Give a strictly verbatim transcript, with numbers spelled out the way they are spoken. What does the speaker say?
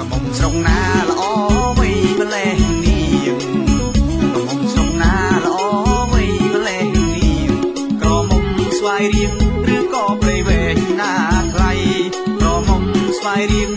មុំស្រុកណាល្អវៃម្លេះនាងក្រមុំស្រុកណាល្អវៃម្លេះនាងក្រមុំស្វាយរៀងឬក៏ព្រៃវែងណាថ្លៃក្រមុំស្វាយរៀង